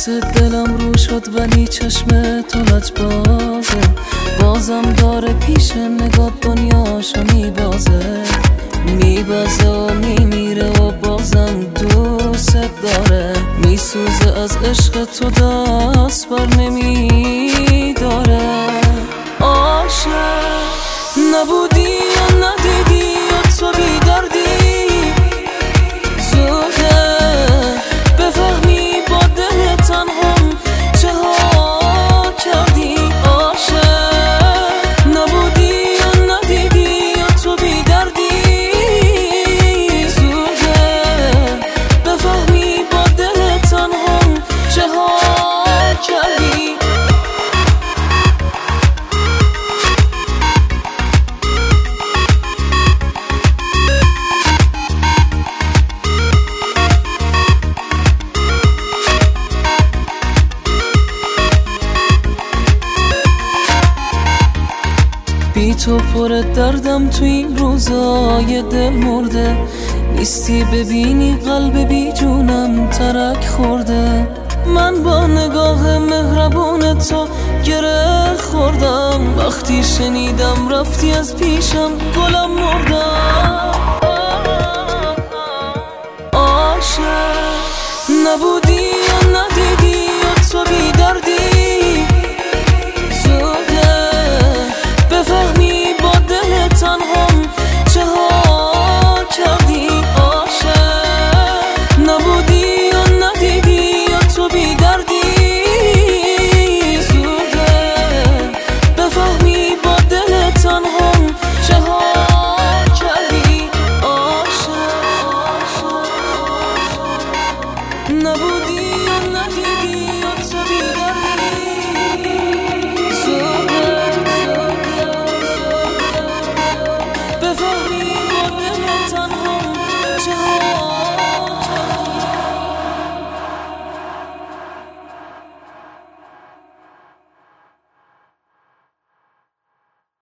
عکس دلم رو شد ولی چشم تو لجبازه، بازم داره پیش نگاه دنیاشو میبازه و میمیره و بازم دوست داره، میسوزه از عشق تو دست بر نمیداره. عاشق نبودی و ندیدی و تو بیدردی، زوده بفهمی با دل تنهام چه ها کردی. عاشق نبودی و ندیدی و تو بیدردی، زوده بفهمی با دل تنهام چه ها کردی. بی تو پر دردم تو این روزای دل مرده، نیستی ببینی قلب بی جونم ترک خورده. من با نگاه مهربون تو گره خوردم، وقتی شنیدم رفتی از پیشم گلم مردم. عاشق نبودی و ندیدی و تو بیدردی، بفهمی با دل تنهام چه ها کردی. عاشق نبودی و ندیدی و تو بیدردی، زوده بفهمی با دل تنهام چه ها کردی. عاشق نبودی و ندیدی